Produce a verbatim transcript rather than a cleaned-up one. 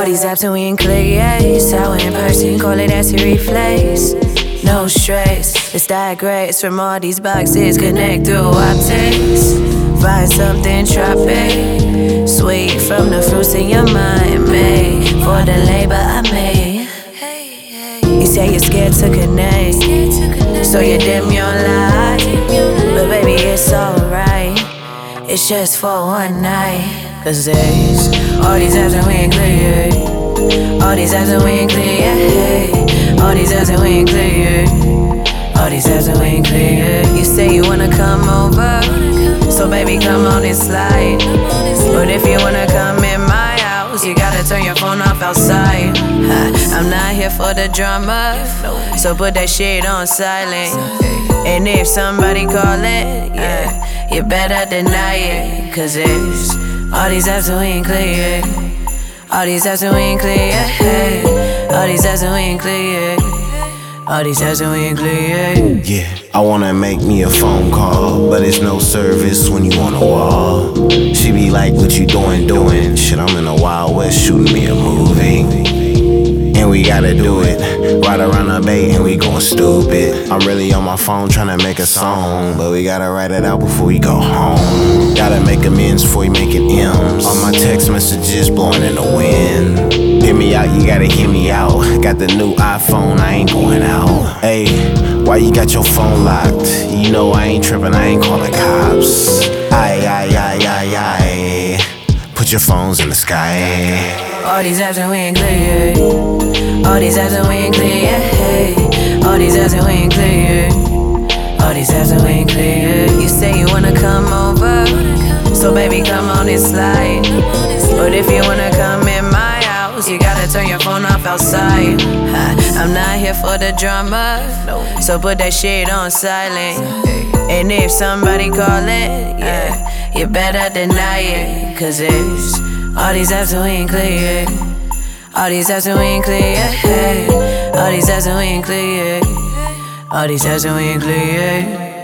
these apps and we ain't clear yet. Sour in person, call it acid reflex. No stress, it's that grace from all these boxes. Connect through optics. Find something tropic, sweet from the fruits in your mind. Made for the labor I made. You say you're scared to connect, so you dim your light. But baby, it's alright. It's just for one night. Cause there's all these apps and we ain't clear. All these apps and we ain't clear. All these apps and we ain't clear. All these apps and we ain't clear. You say you wanna come over, so baby come on and slide. But if you wanna come in my house, you gotta turn your phone off outside. I'm not here for the drama, so put that shit on silent. And if somebody call it, yeah, you better deny it. Cause it's all these apps and we ain't clear. All these apps and we ain't clear. All these apps and we ain't clear. All these apps and we ain't clear. Yeah, I wanna make me a phone call, but it's no service when you on a wall. She be like, what you doing, doing? Shit, I'm in the Wild West shooting me a movie. And we gotta do it right around the bay and we going stupid. I'm really on my phone trying to make a song, but we gotta write it out before we go home. Gotta make amends before we making M's. All my text messages blowing in the wind. Hear me out, you gotta hear me out. Got the new iPhone, I ain't going out. Hey, why you got your phone locked? You know I ain't tripping, I ain't calling cops. Aye, aye, aye, aye, aye. Put your phones in the sky. All these apps and we ain't clear. All these apps and we ain't clear. All these apps and we ain't clear. All these apps and we ain't clear. You say you wanna come over, so baby come on and slide. But if you wanna come in my house, you gotta turn your phone off outside. I'm not here for the drama, so put that shit on silent. And if somebody call it, yeah, you better deny it. Cause it's all these apps and we ain't clear. All these apps and we ain't clear. All these apps and we ain't clear. All these apps and we ain't clear.